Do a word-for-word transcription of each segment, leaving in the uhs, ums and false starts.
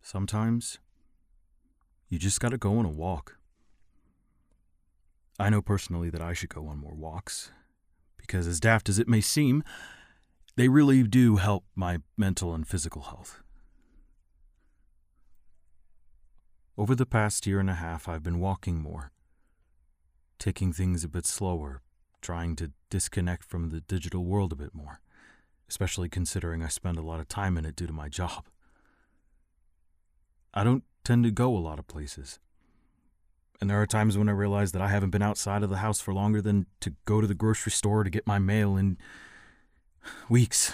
Sometimes you just gotta go on a walk. I know personally that I should go on more walks, because as daft as it may seem, they really do help my mental and physical health. Over the past year and a half, I've been walking more, taking things a bit slower, trying to disconnect from the digital world a bit more, especially considering I spend a lot of time in it due to my job. I don't tend to go a lot of places. And there are times when I realize that I haven't been outside of the house for longer than to go to the grocery store to get my mail in weeks.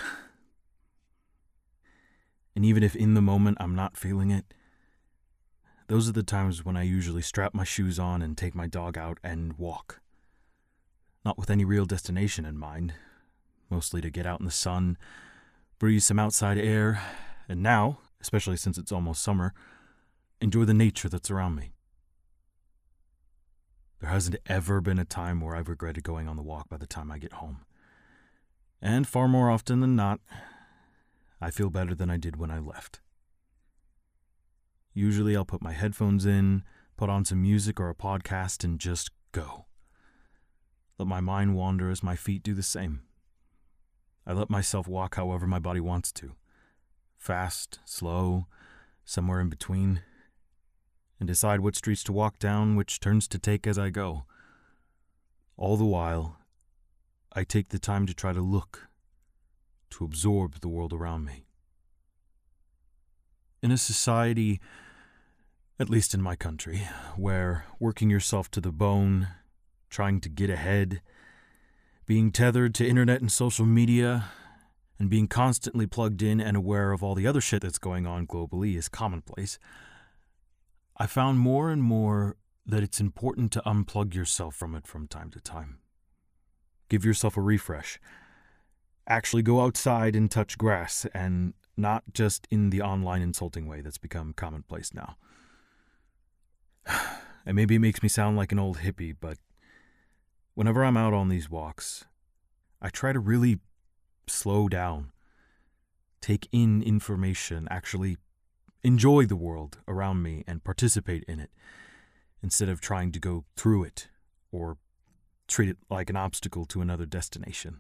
And even if in the moment I'm not feeling it, those are the times when I usually strap my shoes on and take my dog out and walk. Not with any real destination in mind, mostly to get out in the sun, breathe some outside air, and now, especially since it's almost summer, enjoy the nature that's around me. There hasn't ever been a time where I've regretted going on the walk by the time I get home. And far more often than not, I feel better than I did when I left. Usually I'll put my headphones in, put on some music or a podcast, and just go. Let my mind wander as my feet do the same. I let myself walk however my body wants to. Fast, slow, somewhere in between. And decide what streets to walk down, which turns to take as I go. All the while, I take the time to try to look, to absorb the world around me. In a society, at least in my country, where working yourself to the bone, trying to get ahead, being tethered to internet and social media, and being constantly plugged in and aware of all the other shit that's going on globally is commonplace, I found more and more that it's important to unplug yourself from it from time to time. Give yourself a refresh. Actually go outside and touch grass, and not just in the online insulting way that's become commonplace now. And maybe it makes me sound like an old hippie, but whenever I'm out on these walks, I try to really slow down, take in information, actually enjoy the world around me and participate in it, instead of trying to go through it or treat it like an obstacle to another destination.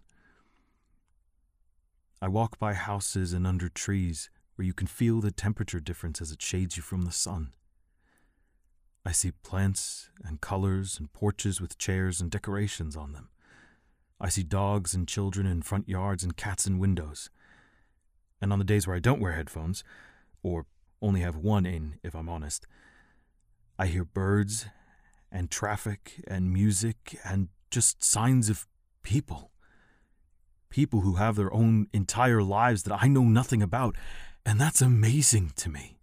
I walk by houses and under trees where you can feel the temperature difference as it shades you from the sun. I see plants and colors and porches with chairs and decorations on them. I see dogs and children in front yards and cats in windows. And on the days where I don't wear headphones, or only have one in, if I'm honest, I hear birds and traffic and music and just signs of people. People who have their own entire lives that I know nothing about, and that's amazing to me.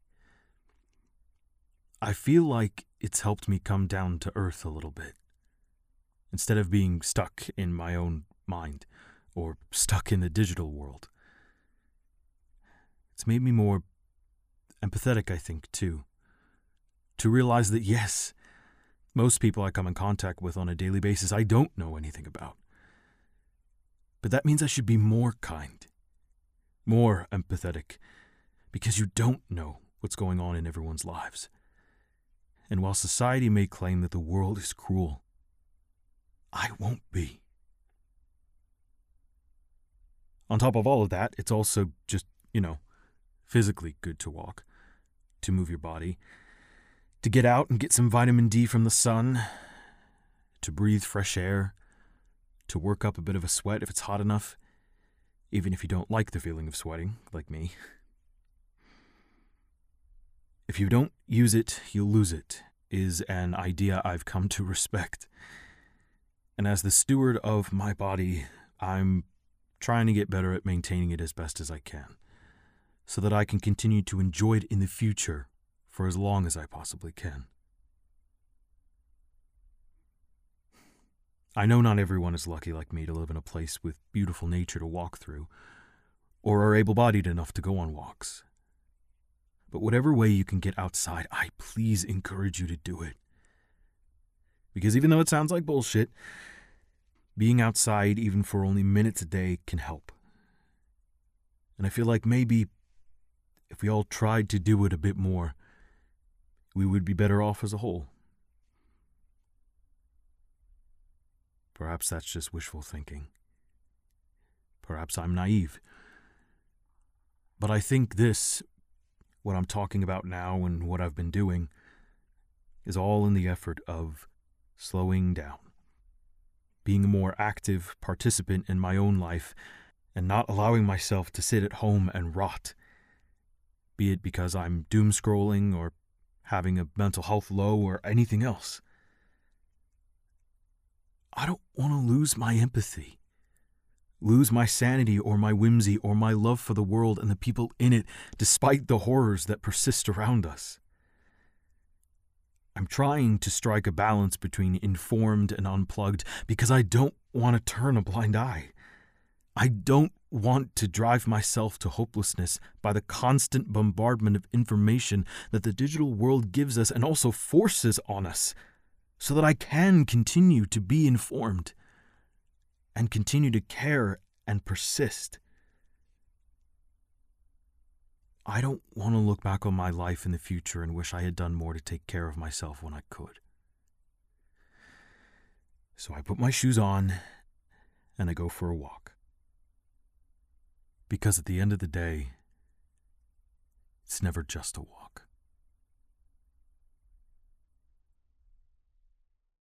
I feel like it's helped me come down to earth a little bit, instead of being stuck in my own mind or stuck in the digital world. It's made me more empathetic, I think, too. To realize that, yes, most people I come in contact with on a daily basis I don't know anything about. But that means I should be more kind, more empathetic, because you don't know what's going on in everyone's lives. And while society may claim that the world is cruel, I won't be. On top of all of that, it's also just, you know, physically good to walk, to move your body, to get out and get some vitamin D from the sun, to breathe fresh air, to work up a bit of a sweat if it's hot enough, even if you don't like the feeling of sweating, like me. If you don't use it, you'll lose it, is an idea I've come to respect. And as the steward of my body, I'm trying to get better at maintaining it as best as I can, so that I can continue to enjoy it in the future for as long as I possibly can. I know not everyone is lucky like me to live in a place with beautiful nature to walk through, or are able-bodied enough to go on walks. But whatever way you can get outside, I please encourage you to do it. Because even though it sounds like bullshit, being outside even for only minutes a day can help. And I feel like maybe if we all tried to do it a bit more, we would be better off as a whole. Perhaps that's just wishful thinking. Perhaps I'm naive. But I think this, what I'm talking about now and what I've been doing, is all in the effort of slowing down, being a more active participant in my own life, and not allowing myself to sit at home and rot, be it because I'm doom scrolling or having a mental health low or anything else. I don't want to lose my empathy, lose my sanity or my whimsy or my love for the world and the people in it, despite the horrors that persist around us. I'm trying to strike a balance between informed and unplugged because I don't want to turn a blind eye. I don't want to drive myself to hopelessness by the constant bombardment of information that the digital world gives us and also forces on us, so that I can continue to be informed and continue to care and persist. I don't want to look back on my life in the future and wish I had done more to take care of myself when I could. So I put my shoes on and I go for a walk. Because at the end of the day, it's never just a walk.